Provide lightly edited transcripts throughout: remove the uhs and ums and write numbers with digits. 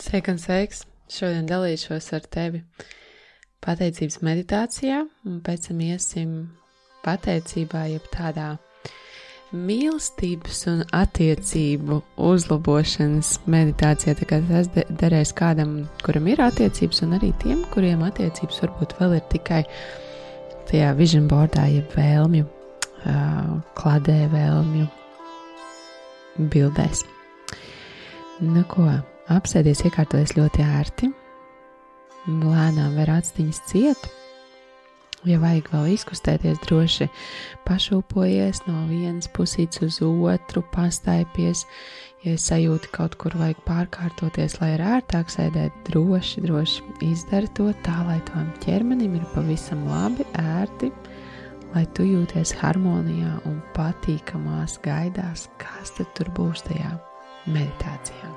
Sveika un sveiks! Šodien dalīšos ar tevi pateicības meditācijā, un pēc tam iesim pateicībā, jeb tādā mīlestības un attiecību uzlabošanas meditācijā. Tā kā tas derēs kādam, kuram ir attiecības, un arī tiem, kuriem attiecības varbūt vēl ir tikai tajā vision boardā, jeb vēlmju, kladē vēlmju bildēs. Nu ko, apsēdies, iekārtojies ļoti ērti, lēnām ver aciņas ciet, ja vajag vēl izkustēties, droši pašūpojies no vienas pusītes uz otru, pastaipies, ja sajūti kaut kur vajag pārkārtoties, lai ir ērtāk sēdēt, droši izdari to tā, lai tavam ķermenim ir pavisam labi, ērti, lai tu jūties harmonijā un patīkamās gaidās, kas tad tur būs tajā meditācijā.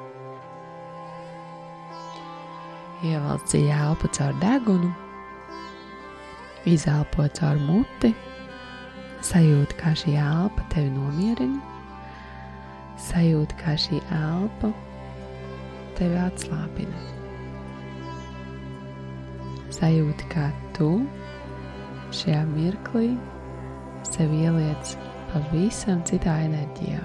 Ievelc dziļi elpu caur degunu, izelpo caur muti, sajūti, kā šī elpa tevi nomierina, sajūti, kā šī elpa tevi atslābina. Sajūti, kā tu šajā mirklī sevi ieliec pavisam citā enerģijā.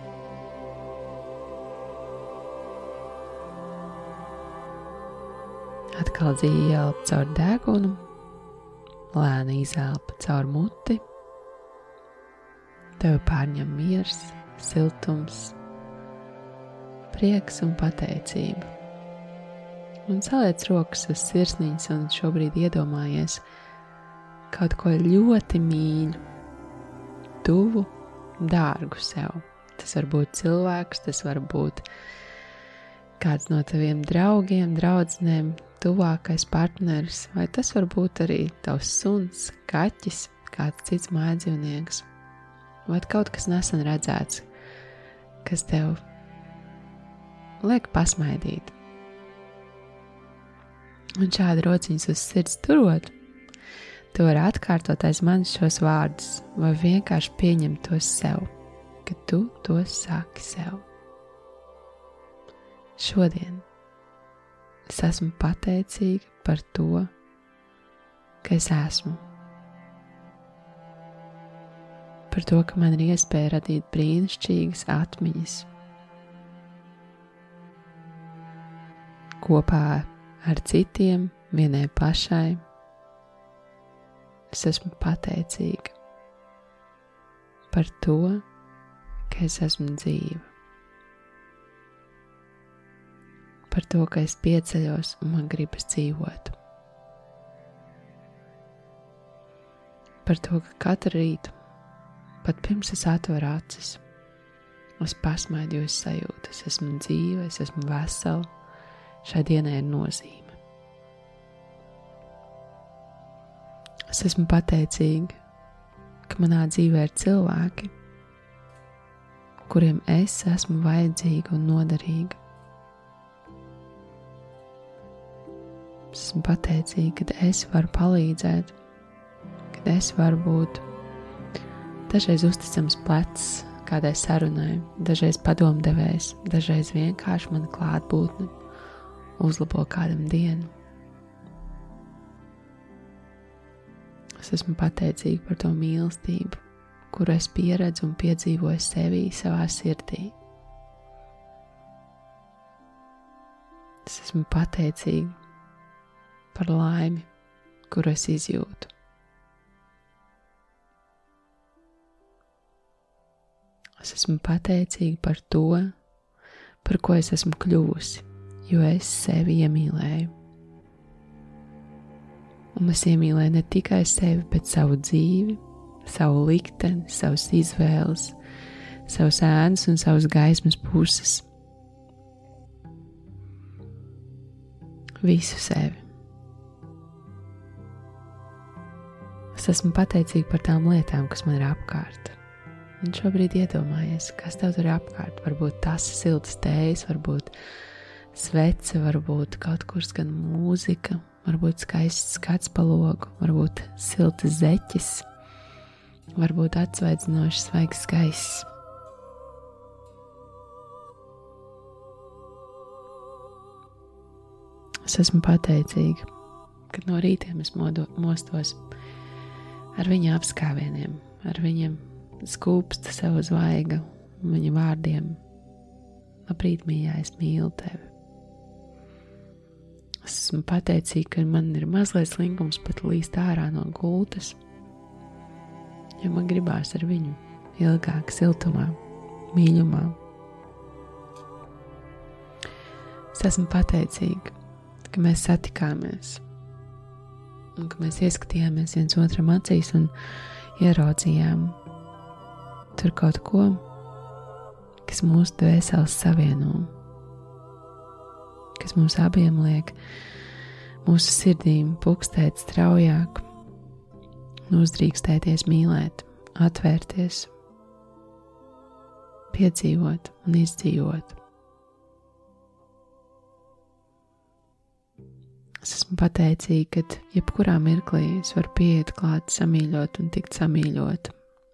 Atkal dziļi ieelpa caur degunu, lēni izelpa caur muti, tevi pārņem miers, siltums, prieks un pateicība. Un saliec rokas uz sirsniņas un šobrīd iedomājies kaut ko ļoti mīļu, tuvu, dārgu sev. Tas var būt cilvēks, tas var būt kāds no taviem draugiem, draudzenēm, tuvākais partneris, vai tas var būt arī tavs suns, kaķis, kāds cits mājdzīvnieks, vai kaut kas nesen redzēts, kas tev liek pasmaidīt. Un šādi rociņas uz sirds turot, tu vari atkārtot aiz manis šos vārdus, vai vienkārši pieņemt tos sev, ka tu tos saki sev. Šodien es esmu pateicīga par to, ka es esmu. Par to, ka man ir iespēja radīt brīnišķīgas atmiņas. Kopā ar citiem, vienai pašai, es esmu pateicīga par to, ka es esmu dzīva. Par to, ka es pieceļos un man gribas dzīvot. Par to, ka katru rītu, pat pirms es atveru acis, es pasmaidījos sajūtu, es esmu dzīva, es esmu vesela, šai dienai ir nozīme. Es esmu pateicīga, ka manā dzīvē ir cilvēki, kuriem es esmu vajadzīga un noderīga. Es esmu pateicīga, ka es varu palīdzēt, kad es varu būt dažreiz uzticams plecs kādai sarunai, dažreiz padomdevējs, dažreiz vienkārši mana klātbūtne uzlabo kādam dienu. Es esmu pateicīga par to mīlestību, kuru es pieredzu un piedzīvoju sevī, savā sirdī. Es esmu pateicīga par laimi, kuru es izjūtu. Es esmu pateicīga par to, par ko es esmu kļuvusi, jo es sevi iemīlēju. Un es iemīlēju ne tikai sevi, bet savu dzīvi, savu likteni, savas izvēles, savus ēnas un savas gaismas puses. Visu sevi. Es esmu pateicīga par tām lietām, kas man ir apkārt. Un šobrīd iedomājies, kas tev tur ir apkārt. Varbūt tas siltas tējas, varbūt svece, varbūt kaut kur skan mūzika, varbūt skaists skats pa logu, varbūt siltas zeķes, varbūt atsvaidzinošs svaigs gaiss. Es esmu pateicīga, kad no rītiem es mostos ar viņa apskāvieniem, ar viņa skūpsta sev uz vaiga, viņa vārdiem: labrīt, mīļā, es mīlu tevi. Es esmu pateicīga, ka man ir mazliet slinkums pat līst ārā no gultas, jo man gribās ar viņu ilgāk siltumā, mīļumā. Es esmu pateicīga, ka mēs satikāmies un ka mēs ieskatījāmies viens otram acīs un ieraudzījām tur kaut ko, kas mūsu dvēseles savieno, kas mums abiem liek mūsu sirdīm pukstēt straujāk, uzdrīkstēties mīlēt, atvērties, piedzīvot un izdzīvot. Es esmu pateicīga, ka jebkurā mirklī es varu pieiet klāt, samīļot un tikt samīļot.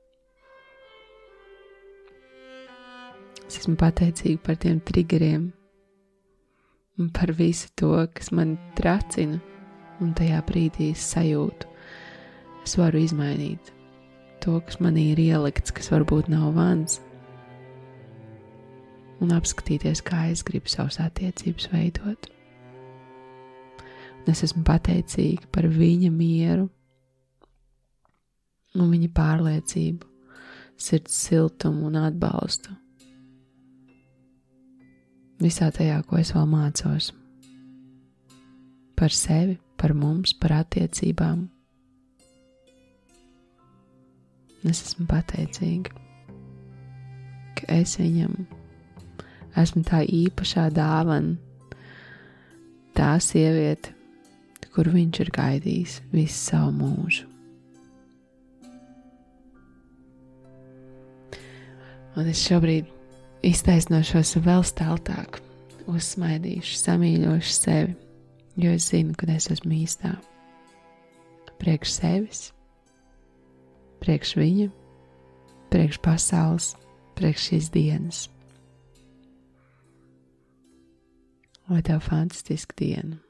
Es esmu pateicīga par tiem triggeriem un par visu to, kas man tracina, un tajā brīdī es sajūtu. Es varu izmainīt to, kas manī ir ielikts, kas varbūt nav vans, un apskatīties, kā es gribu savas attiecības veidot. Es esmu pateicīga par viņa mieru un viņa pārliecību, sirds siltumu un atbalstu. Visā tajā, ko es vēl mācos. Par sevi, par mums, par attiecībām. Es esmu pateicīga, ka es viņam esmu tā īpašā dāvana, tā sieviete, kur viņš ir gaidījis visu savu mūžu. Un es šobrīd iztaisnošos vēl staltāk, uzsmaidīšu, samīļošu sevi, jo es zinu, ka es esmu īstā. Priekš sevis, priekš viņa, priekš pasaules, priekš šīs dienas. Lai tev fantastiska diena!